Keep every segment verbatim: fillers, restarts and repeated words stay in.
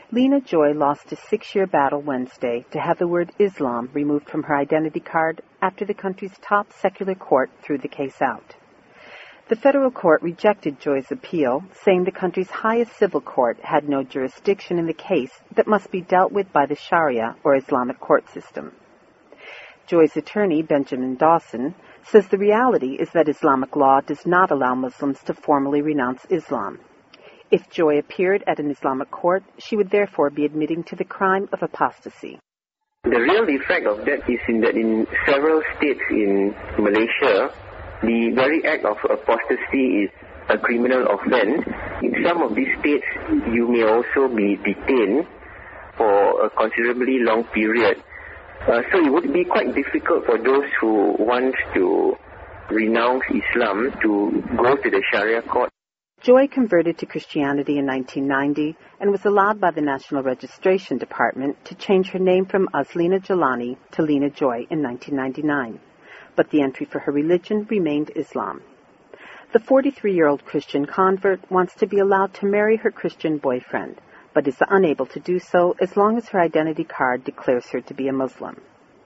Lena Joy lost a six-year battle Wednesday to have the word Islam removed from her identity card after the country's top secular court threw the case out. The federal court rejected Joy's appeal, saying the country's highest civil court had no jurisdiction in the case that must be dealt with by the Sharia or Islamic court system. Joy's attorney, Benjamin Dawson, says the reality is that Islamic law does not allow Muslims to formally renounce Islam. If Joy appeared at an Islamic court, she would therefore be admitting to the crime of apostasy. The real effect of that is in that in several states in Malaysia, the very act of apostasy is a criminal offense. In some of these states, you may also be detained for a considerably long period. Uh, so it would be quite difficult for those who want to renounce Islam to go to the Sharia court. Joy converted to Christianity in nineteen ninety and was allowed by the National Registration Department to change her name from Azlina Jalani to Lena Joy in nineteen ninety-nine. But the entry for her religion remained Islam. The forty-three-year-old Christian convert wants to be allowed to marry her Christian boyfriend, but is unable to do so as long as her identity card declares her to be a Muslim.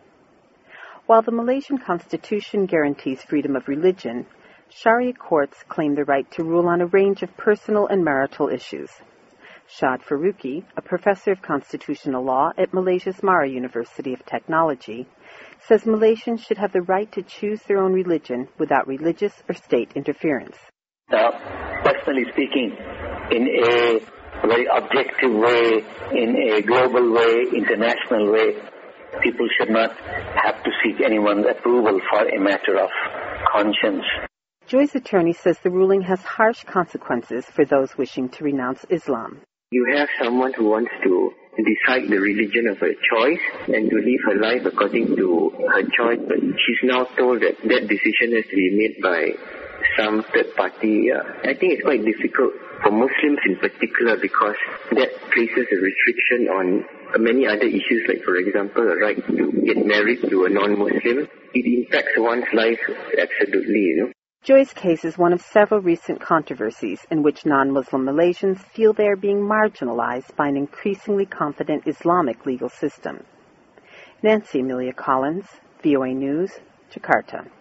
While the Malaysian Constitution guarantees freedom of religion, Sharia courts claim the right to rule on a range of personal and marital issues. Shad Faruqi, a professor of constitutional law at Malaysia's Mara University of Technology, says Malaysians should have the right to choose their own religion without religious or state interference. Uh, personally speaking, in a very objective way, in a global way, international way, people should not have to seek anyone's approval for a matter of conscience. Joy's attorney says the ruling has harsh consequences for those wishing to renounce Islam. You have someone who wants to decide the religion of her choice and to live her life according to her choice, but she's now told that that decision has to be made by some third party. Uh, I think it's quite difficult for Muslims in particular because that places a restriction on many other issues, like, for example, a right to get married to a non-Muslim. It impacts one's life absolutely, you know. Joy's case is one of several recent controversies in which non-Muslim Malaysians feel they are being marginalized by an increasingly confident Islamic legal system. Nancy Amelia Collins, V O A News, Jakarta.